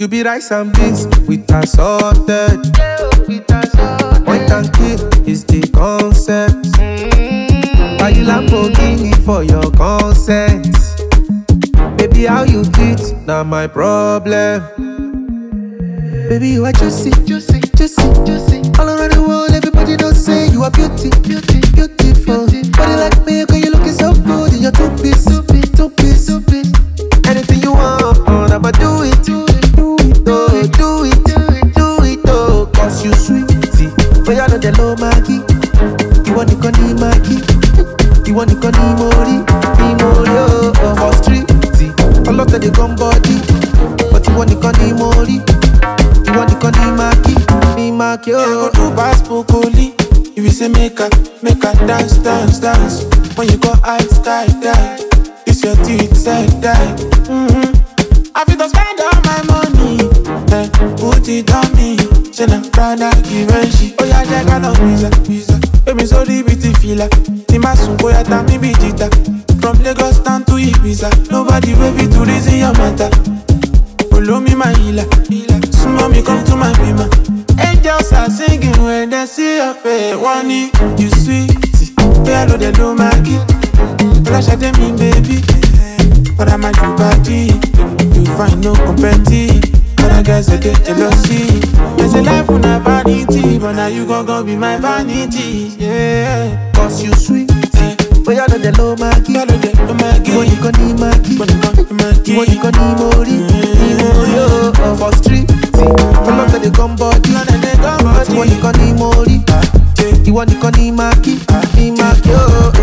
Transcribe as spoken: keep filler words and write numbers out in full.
You be rice and beans with assorted. Point and kill is the concept. Buy you Lamborghini for your consent. Baby, how you treat, now my problem. Baby, you are juicy, juicy, juicy, juicy. All around the world, everybody knows say you are beauty, beauty, beautiful. Body like me, girl, you looking so good in your two piece, two piece, two piece, two piece. Anything you want, I'ma do it, do it, do it, oh, do it, do it, oh. Cause you sweetie, but you know the low Maggie. You want the conny Maggie, you want the conny Mori, Mori, oh, for street. A lot of the gun body, but you want the conny Mori. You want the conny Maki, me Maki, oh. Go to Baspo Coli. If you say make a, make a dance, dance, dance. When you go high, sky, die. It's your teeth, side, die. Mm-hmm. I feel to spend all my money, eh, put it on me. Shena, Prada, Givenchy. Oh yeah, I got no visa, visa. Baby, so the beauty filler. Timasun, boy, I tell me Vegeta. From Lagos down to Ibiza. Nobody ready to reason your matter. Follow me, my healer. Small me, come to my bima. Angels are singing when they see your face. One you sweet. Hello, they do Maggie. Flash at them, baby. But I'm a true party. You find no competition. Other guys they get jealousy. There's a life on a vanity, but now you gon' go be my vanity. Yeah. Cause you sweet. But you know the low Maggie. You know the low Maggie. You want you gon' need Maggie. You want you gon' need Mori. Mori, oh, for street. A lot of the gun body. You want you gon' need Mori. You want you gon' need Maggie. Me Maggie, oh.